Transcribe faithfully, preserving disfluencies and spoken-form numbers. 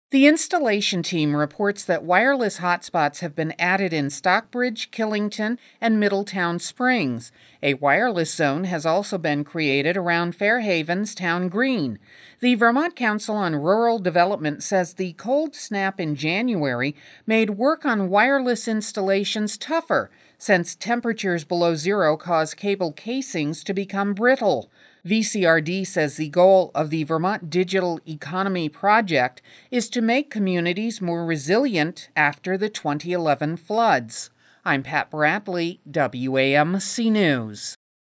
The installation team reports that wireless hotspots have been added in Stockbridge, Killington, and Middletown Springs. A wireless zone has also been created around Fairhaven's Town Green. The Vermont Council on Rural Development says the cold snap in January made work on wireless installations tougher, since temperatures below zero cause cable casings to become brittle. V C R D says the goal of the Vermont Digital Economy Project is to make communities more resilient after the twenty eleven floods. I'm Pat Bradley, W A M C News.